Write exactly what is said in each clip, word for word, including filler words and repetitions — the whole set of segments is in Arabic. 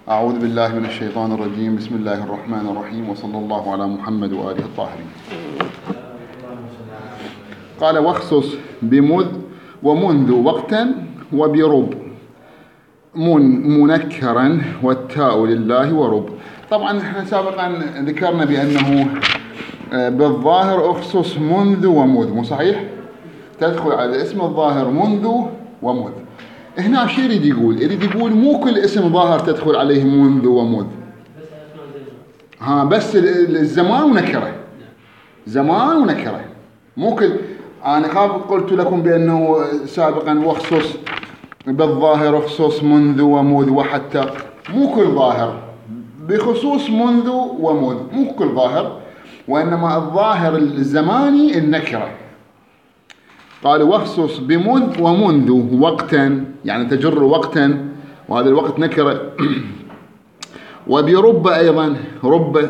أعوذ بالله من الشيطان الرجيم. بسم الله الرحمن الرحيم، وصلى الله على محمد وآله الطاهرين. قال: واخصص بمذ ومنذ وقتا وبرب من منكرا والتاء لله ورب. طبعا احنا سابقا ذكرنا بأنه بالظاهر اخصص منذ ومذ، مو صحيح؟ تدخل على اسم الظاهر منذ ومذ. هنا شو يريد يقول؟ يريد يقول مو كل اسم ظاهر تدخل عليه منذ ومذ، ها بس الزمان ونكره، زمان ونكره، مو كل. انا خاف قلت لكم بانه سابقا واخصص بالظاهر اخصص منذ ومذ وحتى، مو كل ظاهر، بخصوص منذ ومذ، مو كل ظاهر، وانما الظاهر الزماني النكره. قال: واخصص بمذ ومنذ وقتا، يعني تجر وقتا، وهذا الوقت نكره. وبرب أيضا، رب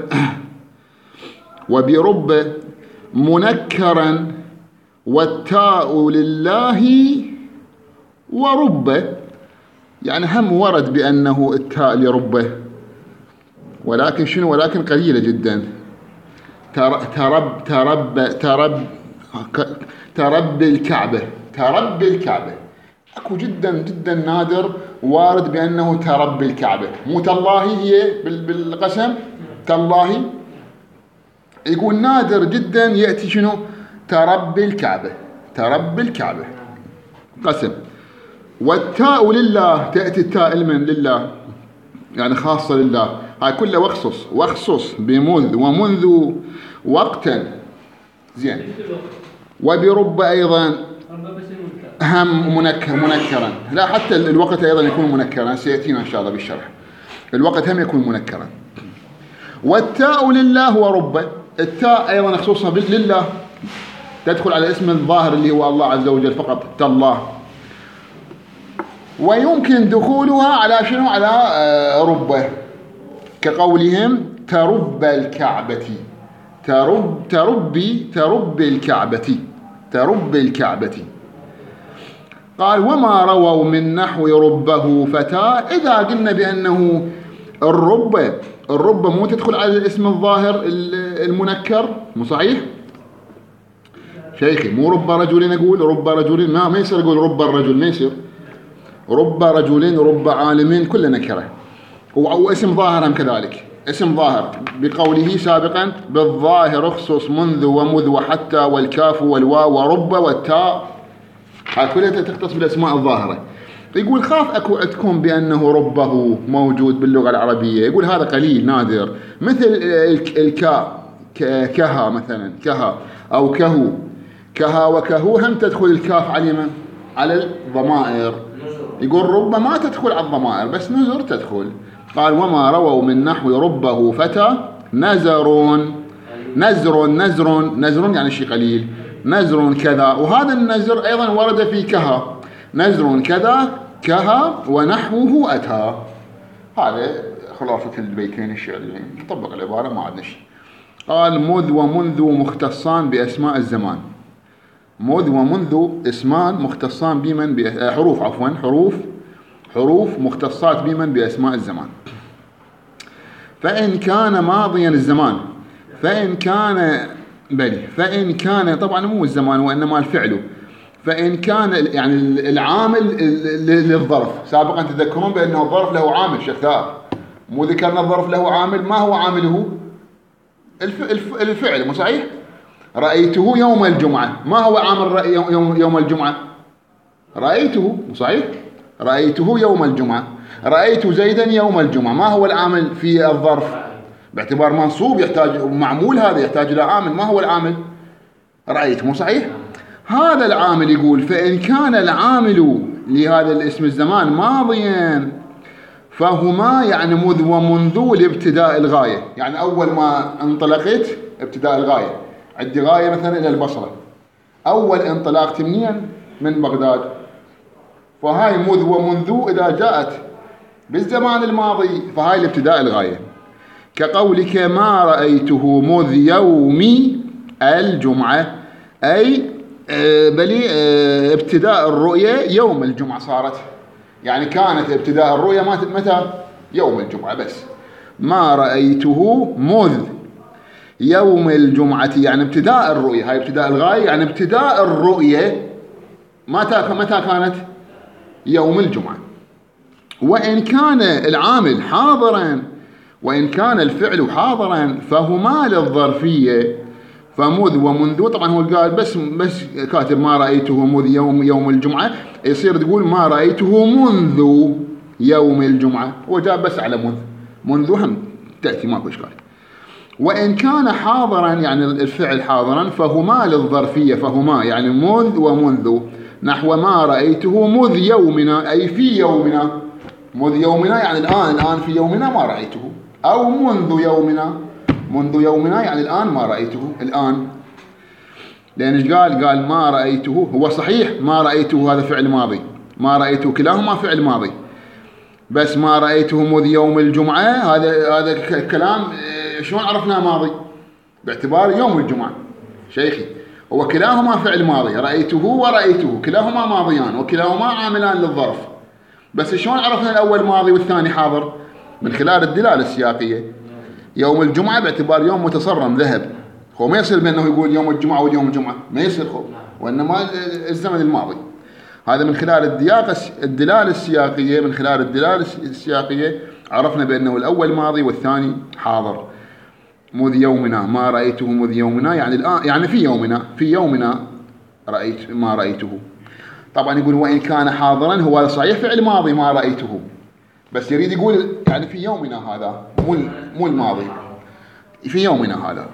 وبرب منكرا والتاء لله ورب، يعني هم ورد بأنه التاء لربه، ولكن شنو؟ ولكن قليلة جدا. ترب ترب ترب ترب الكعبة، ترب الكعبة، اكو جدا جدا نادر وارد بانه ترب الكعبة، مو تالله هي بالقسم، تالله يقول نادر جدا ياتي شنو؟ ترب الكعبة، ترب الكعبة قسم. والتاء لله، تاتي التاء من لله، يعني خاصة لله. هاي كلها واخصص، واخصص بمذ ومنذ وقتا، زين. وبرب أيضا هم منكر منكرا، لا حتى الوقت أيضا يكون منكرا، سيأتينا إن شاء الله بالشرح. الوقت هم يكون منكرا. والتاء لله ورب، التاء أيضا خصوصا لله، تدخل على اسم الظاهر اللي هو الله عز وجل فقط، تالله. ويمكن دخولها على شنو؟ على ربه، كقولهم ترب الكعبة، ترب تربي ترب الكعبة، ترب الكعبة. قال: وما رووا من نحو ربه فتى. إذا قلنا بأنه الرب، الرب مو تدخل على الاسم الظاهر المنكر، مو صحيح؟ شيخي مو رب رجل، نقول رب رجل، ما ما يصير يقول رب الرجل، ما يصير. رب رجل، رب عالم، كل نكره. واسم ظاهر هم كذلك، اسم ظاهر بقوله سابقا بالظاهر اخصص منذ ومذ وحتى والكاف والواو ورب والتاء، هاي كلها تختص بالاسماء الظاهره. يقول خاف اكو عندكم بانه ربه موجود باللغه العربيه، يقول هذا قليل نادر، مثل الكاء، كها مثلا، كها او كهو، كها وكهو هم تدخل الكاف على على الضمائر. يقول رب ما تدخل على الضمائر، بس نزر تدخل. قال: وما رووا من نحو ربه فتى نزرون، نزر نزر نزر يعني شيء قليل، نزر كذا. وهذا النزر أيضا ورد في كها، نزر كذا كها ونحوه أتى. هذا خلاصة البيتين الشعريين، نطبق العبارة ما عندنا شيء. قال: مذ ومنذ مختصان بأسماء الزمان. مذ ومنذ اسمان مختصان بمن بأ... حروف عفوا حروف حروف مختصات بمن بأسماء الزمان. فإن كان ماضيا الزمان، فإن كان بلي فإن كان، طبعا مو الزمان وإنما الفعل، فإن كان يعني العامل للظرف. سابقا تذكرون بأنه الظرف له عامل، شثار مو ذكرنا الظرف له عامل، ما هو عامله؟ الف... الف... الفعل، مو صحيح؟ رأيته يوم الجمعة، ما هو عامل رأي يوم, يوم الجمعة؟ رأيته، مو صحيح؟ رأيته يوم الجمعة. رأيت زيدا يوم الجمعة، ما هو العامل في الظرف؟ باعتبار منصوب يحتاج معمول، هذا يحتاج إلى عامل، ما هو العامل؟ رأيت، مو صحيح؟ هذا العامل. يقول: فإن كان العامل لهذا الاسم الزمان ماضيا فهما، يعني مذ ومنذ لابتداء الغاية، يعني أول ما انطلقت ابتداء الغاية، عندي غاية مثلا إلى البصرة، أول انطلاق منين؟ من بغداد. فهاي مذ ومنذ إذا جاءت بالزمان الماضي فهاي الابتداء الغاية. كقولك ما رأيته مذ يوم الجمعة، أي بلي ابتداء الرؤية يوم الجمعة صارت، يعني كانت ابتداء الرؤية متى؟ يوم الجمعة بس. ما رأيته مذ يوم الجمعة، يعني ابتداء الرؤية، هاي ابتداء الغاية، يعني ابتداء الرؤية متى متى كانت؟ يوم الجمعة. وإن كان العامل حاضرا وإن كان الفعل حاضرا فهما للظرفية، فمذ ومنذ. طبعا هو قال بس بس كاتب ما رأيته مذ يوم يوم الجمعة، يصير تقول ما رأيته منذ يوم الجمعة، هو جاب بس على منذ، منذ هم تأتي ماكو إشكال. وإن كان حاضرا يعني الفعل حاضرا فهما للظرفية، فهما يعني مذ ومنذ، نحو ما رأيته مذ يومنا أي في يومنا، مذ يومنا يعني الآن، الآن في يومنا ما رأيته، أو منذ يومنا، منذ يومنا يعني الآن ما رأيته، الآن. لأن ايش قال؟ قال ما رأيته، هو صحيح ما رأيته هذا فعل ماضي، ما رأيته كلاهما فعل ماضي، بس ما رأيته مذ يوم الجمعة هذا هذا كلام شلون عرفناه ماضي؟ باعتبار يوم الجمعة شيخي، هو كلاهما فعل ماضي، رأيته ورأيته كلاهما ماضيان وكلاهما عاملان للظرف، بس شلون عرفنا الأول ماضي والثاني حاضر؟ من خلال الدلالة السياقية. يوم الجمعة باعتبار يوم متصرم ذهب، هو ما يصير بأنه يقول يوم الجمعة واليوم الجمعة، ما يصير خو، وإنما الزمن الماضي. هذا من خلال الدياقة الدلالة السياقية، من خلال الدلالة السياقية عرفنا بأنه الأول ماضي والثاني حاضر. مذ يومنا ما رأيته مذ يومنا يعني الآن، يعني في يومنا، في يومنا رأيت ما رأيته. طبعا يقول وإن كان حاضرا، هو صحيح فعل ماضي ما رأيته، بس يريد يقول يعني في يومنا هذا، مو مو الماضي، في يومنا هذا.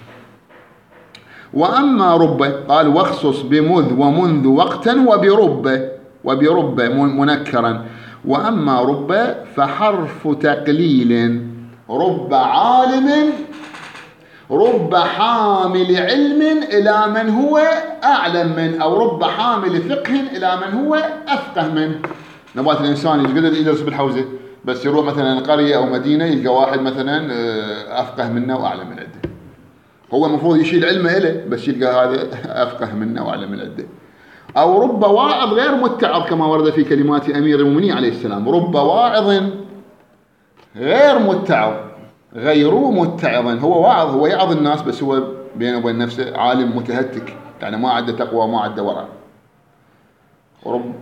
وأما رب قال واخصص بمذ ومنذ وقتا وبرب، وبرب منكرا. وأما رب فحرف تقليل، رب عالم، رب حامل علم إلى من هو أعلم منه، أو رب حامل فقه إلى من هو أفقه منه. نبات الإنسان يقدر يدرس بالحوزة، بس يروح مثلا قرية أو مدينة يلقى واحد مثلا أفقه منه وأعلم من عده، هو المفروض يشيل علمه إله، بس يلقى هذا أفقه منه وأعلم من عده. أو رب واعظ غير متعظ كما ورد في كلمات أمير المؤمنين عليه السلام، رب واعظ غير متعظ، غيره متعظا، هو واعظ، هو يعظ الناس، بس هو بينه وبين نفسه عالم متهتك، يعني ما عنده تقوى ما عنده ورع. رب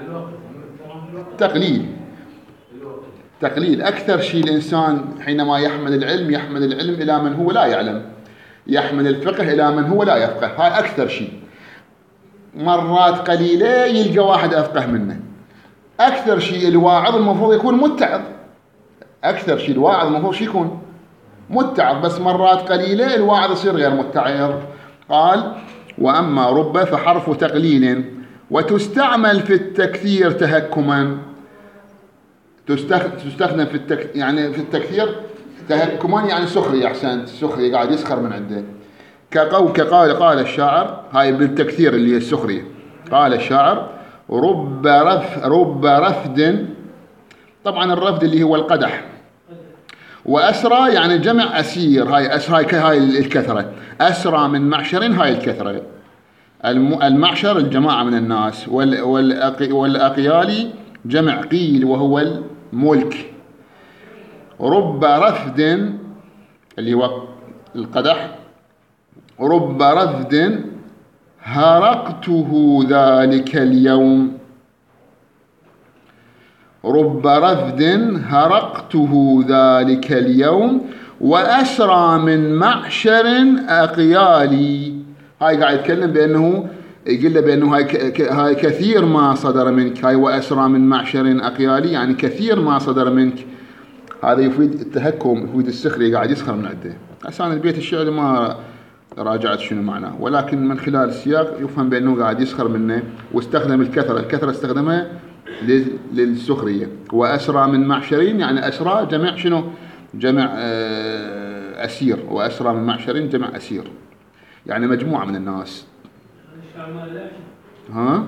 تقليل، تقليل أكثر شيء. الإنسان حينما يحمل العلم يحمل العلم إلى من هو لا يعلم، يحمل الفقه إلى من هو لا يفقه، هاي أكثر شيء. مرات قليلة يلقى واحد أفقه منه. أكثر شيء الواعظ المفروض يكون متعظ، أكثر شيء الواعظ المفروض شيء يكون متعظ، بس مرات قليلة الواعظ يصير غير متعظ. قال وأما رب فحرف تقليل، وتستعمل في التكثير تهكما، تستخدم في التك... يعني في التكثير تهكما يعني سخرية، أحسنت، سخرية قاعد يسخر من عنده. كقول كقال قال الشاعر، هاي بالتكثير اللي هي السخرية. قال الشاعر رب رف رب رفد، طبعا الرفد اللي هو القدح، وأسرى يعني جمع أسير، هاي أسرى هاي الكثرة، أسرى من معشر هاي الكثرة، المعشر الجماعة من الناس، والأقيالي جمع قيل وهو الملك. رب رفد اللي هو القدح، رب رفد هرقته ذلك اليوم، رب رفد هرقته ذلك اليوم، وأسرى من معشر أقيالي. هاي قاعد يتكلم بأنه يقول له بأنه هاي هاي كثير ما صدر منك، هاي وأسرى من معشر أقيالي يعني كثير ما صدر منك. هذا يفيد التهكم، يفيد السخرية، قاعد يسخر من عده. أساسا البيت الشعر ما راجعت شنو معناه، ولكن من خلال السياق يفهم بأنه قاعد يسخر منه، واستخدم الكثرة، الكثرة استخدمها للسخرية. وأسرى من معشرين يعني أسرى جمع شنو؟ جمع أسير، وأسرى من معشرين جمع أسير، يعني مجموعة من الناس. ها؟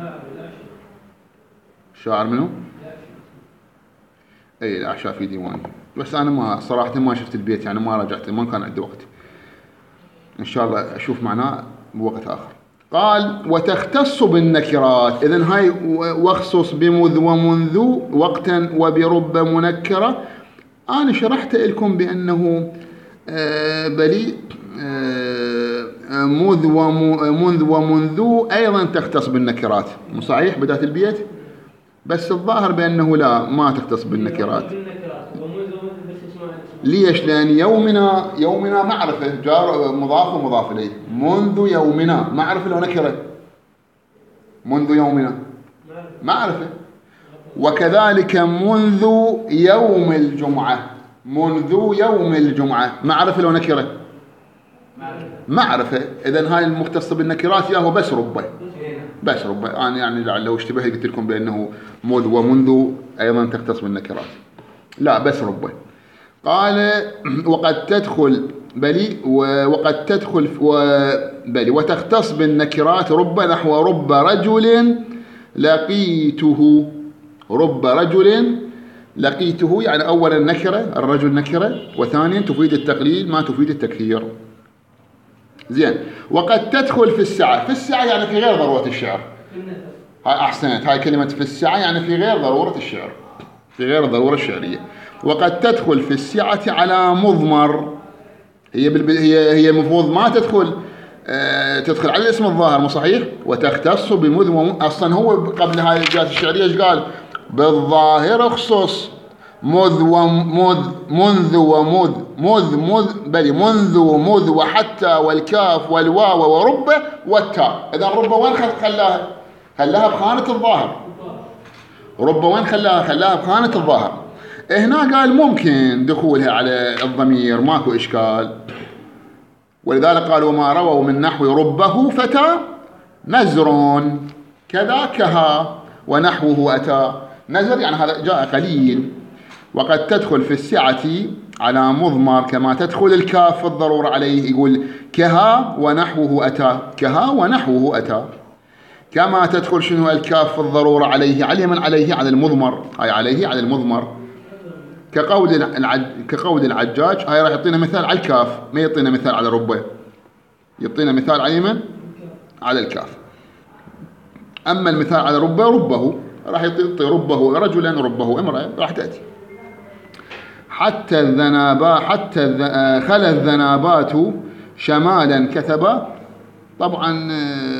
الشاعر منه؟ اي الأعشى في ديواني، بس أنا ما صراحة ما شفت البيت، يعني ما راجعت، ما كان عندي وقت. إن شاء الله أشوف معناه بوقت آخر. قال وتختص بالنكرات. إذن هاي واخصص بمذ ومنذ وقتا وبرب منكرة. أنا شرحت لكم بأنه بلي مذ ومنذ ومنذ أيضا تختص بالنكرات، مو صحيح بداية البيت؟ بس الظاهر بأنه لا، ما تختص بالنكرات. ليش؟ لأن يومنا يومنا معرفة، جار مضاف ومضاف إليه. منذ يومنا معرفة لو نكرة. منذ يومنا معرفة. وكذلك منذ يوم الجمعة، منذ يوم الجمعة معرفة لو نكرة معرفة. إذن هاي المختص بالنكرات ياهو بس ربه، بس ربه. أنا يعني لو اشتبه قلت لكم بأنه مذ ومنذ أيضا تختص بالنكرات، لا بس ربه. قال وقد تدخل بلي وقد تدخل بلي وتختص بالنكرات رب، نحو رب رجل لقيته. رب رجل لقيته يعني أولا نكرة، الرجل نكرة، وثانيا تفيد التقليل ما تفيد التكثير. زين. وقد تدخل في السعة، في السعة يعني في غير ضرورة الشعر. هاي أحسنت، هاي كلمة في السعة يعني في غير ضرورة الشعر، في غير الضرورة الشعرية. وقد تدخل في السعة على مضمر. هي بالب... هي هي المفروض ما تدخل آه تدخل على الاسم الظاهر، مو صحيح؟ وتختص بمذ وم... اصلا هو قبل هاي الجهات الشعريه ايش قال؟ بالظاهر اخصص مذ ومذ منذ ومذ مذ مذ بل منذ ومذ وحتى والكاف والواو ورب والتاء. اذا رب وين خلاها؟ خلاها بخانه الظاهر. رب وين خلاها؟ خلاها بخانه الظاهر. هنا قال ممكن دخولها على الضمير، ماكو إشكال. ولذلك قال وما رووا من نحو ربه فتى نزر كذا كها ونحوه أتى. نزر يعني هذا جاء قليل. وقد تدخل في السعة على مضمر كما تدخل الكاف في الضرورة عليه. يقول كها ونحوه أتى، كها ونحوه أتى. كما تدخل شنو الكاف في الضرورة عليه، عليه من عليه على المضمر، هاي عليه على المضمر. كقول العج... كقول العجاج. هاي راح يعطينا مثال على الكاف، ما يعطينا مثال على ربه، يعطينا مثال على من؟ على الكاف. أما المثال على ربه ربه راح يعطي ربه رجلا ربه امرأة، راح تأتي. حتى الذنابا حتى الذ... خلى الذنابات شمالا كثبا. طبعا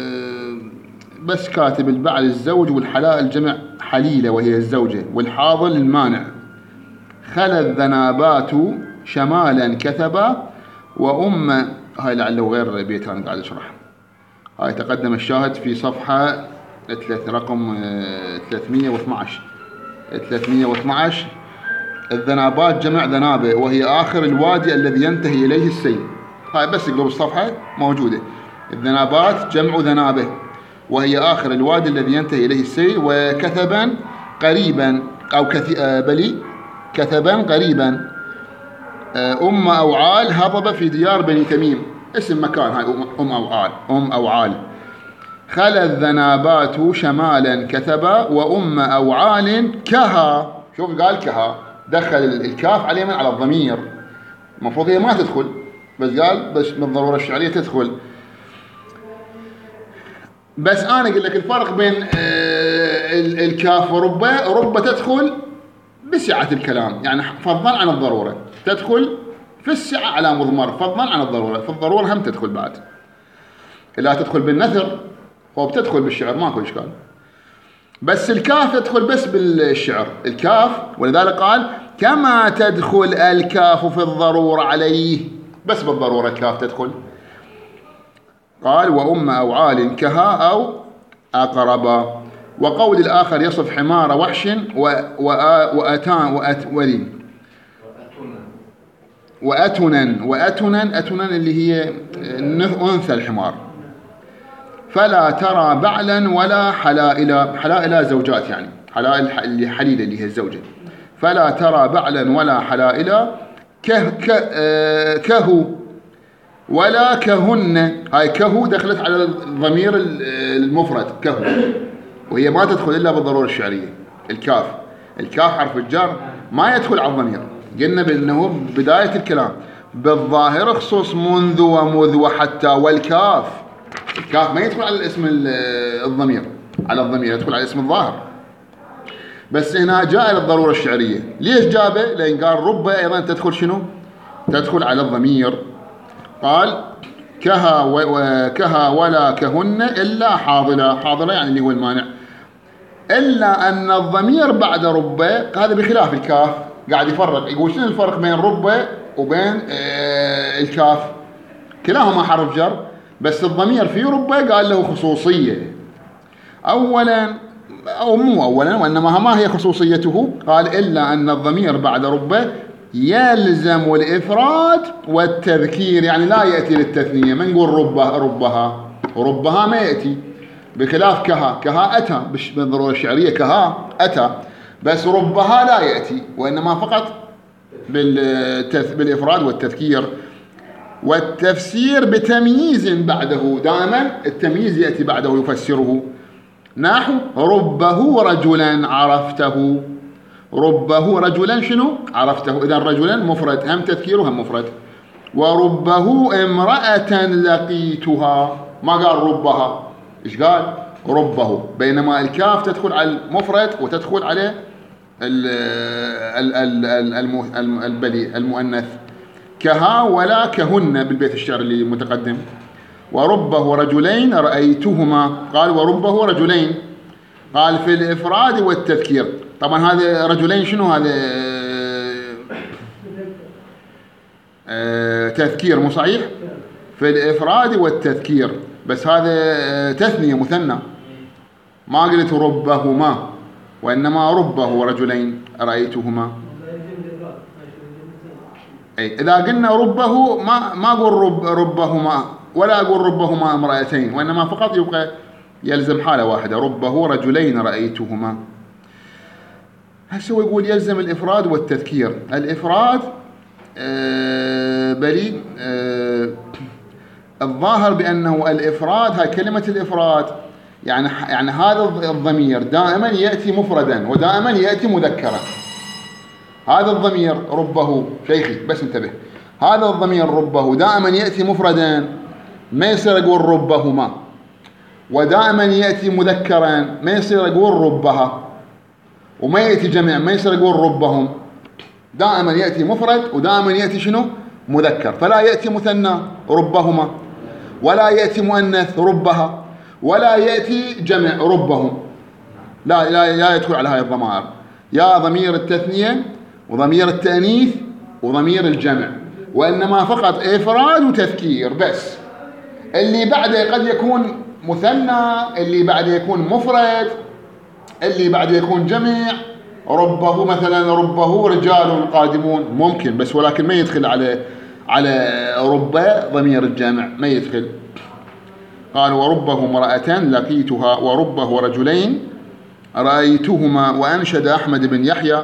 بس كاتب البعل الزوج والحلال جمع حليلة وهي الزوجة، والحاضر المانع. خلى الذنابات شمالا كثبا وأم. هاي لعله غير بيت أنا قاعد أشرح. هاي تقدم الشاهد في صفحة ثلاث رقم ثلاثمية واثناشر. ثلاثمية واثناشر الذنابات جمع ذنابة وهي آخر الوادي الذي ينتهي إليه السيل. هاي بس اقلب الصفحة موجودة. الذنابات جمع ذنابة وهي آخر الوادي الذي ينتهي إليه السيل. وكثبا قريبا أو كث... بلي كثبا قريبا. أم أوعال هضب في ديار بني تميم، اسم مكان. هاي أم أوعال، أم أوعال. خلى الذنابات شمالا كثبا وأم أوعال كها. شوف قال كها، دخل الكاف عليه من على الضمير، المفروض هي ما تدخل، بس قال بس من الضرورة الشعرية تدخل. بس أنا أقول لك الفرق بين الكاف وربة. ربة تدخل بسعة الكلام، يعني فضلا عن الضرورة، تدخل في السعة على مضمر فضلا عن الضرورة. في الضرورة هم تدخل بعد، لا تدخل بالنثر، هو بتدخل بالشعر ماكو إشكال. بس الكاف تدخل بس بالشعر الكاف. ولذلك قال كما تدخل الكاف في الضرورة عليه، بس بالضرورة الكاف تدخل. قال وأم أوعال كها أو أقربا. وقول الآخر يصف حمار وحش وأتان وأتولي وأتنا وأتنا أتنا اللي هي أنثى الحمار. فلا ترى بعلا ولا حلائل. حلائل زوجات يعني، حلائل اللي حليلة اللي هي الزوجة. فلا ترى بعلا ولا حلائل كه كهو ولا كهن. هاي كهو دخلت على الضمير المفرد كهو، وهي ما تدخل إلا بالضرورة الشعرية. الكاف الكاف حرف الجر ما يدخل على الضمير. قلنا بأنه بداية الكلام بالظاهر خصوص منذ ومذ وحتى والكاف الكاف ما يدخل على الاسم الضمير، على الضمير يدخل على الاسم الظاهر. بس هنا جاء للضرورة الشعرية. ليش جابه؟ لأن قال رب أيضا تدخل شنو؟ تدخل على الضمير. قال كها وكها ولا كهن إلا حاضلة. حاضلة يعني اللي هو المانع. إلا أن الضمير بعد رب، هذا بخلاف الكاف، قاعد يفرق يقول شنو الفرق بين رب وبين آه الكاف؟ كلاهما حرف جر، بس الضمير في رب قال له خصوصية. أولا أو مو أولا وإنما ما هي خصوصيته؟ قال إلا أن الضمير بعد رب يلزم الإفراد والتذكير، يعني لا يأتي للتثنية. ما نقول ربها ربها ربها ما يأتي، بخلاف كها. كها أتى بالضرورة الشعرية، كها أتى، بس ربها لا يأتي، وإنما فقط بالإفراد والتذكير. والتفسير بتمييز بعده، دائما التمييز يأتي بعده يفسره. نحو ربه رجلا عرفته. ربه رجلا شنو؟ عرفته. إذا رجلا مفرد، هم تذكيره هم مفرد. وربه امرأة لقيتها، ما قال ربها، إيش قال؟ ربه. بينما الكاف تدخل على المفرد وتدخل على البلي المؤنث. كها ولا كهن بالبيت الشعر اللي متقدم. وربه رجلين رأيتهما. قال وربه رجلين، قال في الإفراد والتذكير. طبعا هذا رجلين شنو هذا؟ آه تذكير مو صحيح؟ في الإفراد والتذكير، بس هذا تثنية مثنى. ما قلت ربهما، وإنما ربه رجلين رأيتهما. أي إذا قلنا ربه ما ما أقول رب ربهما، ولا أقول ربهما امرأتين، وإنما فقط يبقى يلزم حالة واحدة، ربه رجلين رأيتهما. هسه هو يقول يلزم الإفراد والتذكير. الإفراد آه بلي آه الظاهر بأنه الإفراد، هاي كلمة الإفراد يعني يعني هذا الضمير دائما يأتي مفردا ودائما يأتي مذكرا. هذا الضمير ربه، شيخي بس انتبه، هذا الضمير ربه دائما يأتي مفردا، ما يصير يقول ربهما. ودائما يأتي مذكرا، ما يصير يقول ربها. وما يأتي جمع، ما يصير يقول ربهم. دائما يأتي مفرد ودائما يأتي شنو؟ مذكر. فلا يأتي مثنى ربهما، ولا يأتي مؤنث ربها، ولا يأتي جمع ربهم. لا لا لا يدخل على هاي الضمائر، يا ضمير التثنية وضمير التأنيث وضمير الجمع، وإنما فقط إفراد وتذكير بس. اللي بعده قد يكون مثنى، اللي بعده يكون مفرد، اللي بعده يكون جمع. ربه مثلا ربه رجال قادمون ممكن، بس ولكن ما يدخل على على رب ضمير الجمع، ما يدخل. قال وربه امرأة لقيتها، وربه رجلين رأيتهما. وأنشد أحمد بن يحيى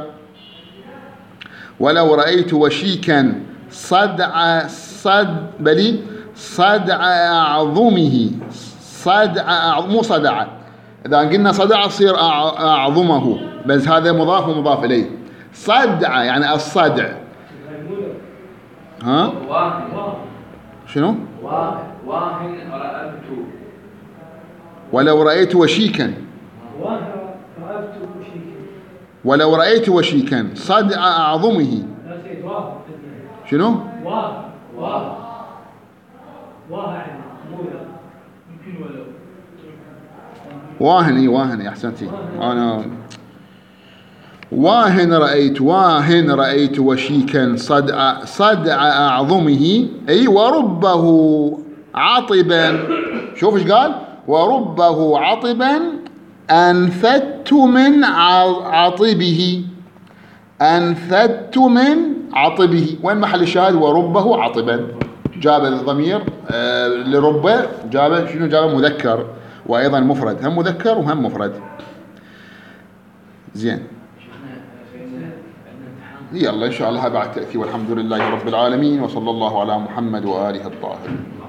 ولو رأيت وشيكا صدع صد بلي صدع أعظمه. صدع مو صدع، إذا قلنا صدع تصير أعظمه، بس هذا مضاف ومضاف إليه. صدع يعني الصدع. ها؟ شنو؟ واهن رأيت ولو رأيت وشيكا. ولو رأيت وشيكا صدع أعظمه. شنو؟ واه واه واه واهن. اي واهن، احسنتي. انا واهن رأيت واهن رأيت وشيكا صدع صدع أعظمه. اي وربه عطبا. شوف ايش قال؟ وربه عطبا أنفدت من عطبه. أنفدت من عطبه. وين محل الشاهد؟ وربه عطبا. جاب الضمير آه لربه، جاب شنو؟ جاب مذكر وأيضا مفرد، هم مذكر وهم مفرد. زين، يلا إن شاء الله بعد تأتي. والحمد لله رب العالمين، وصلى الله على محمد وآله الطاهرين.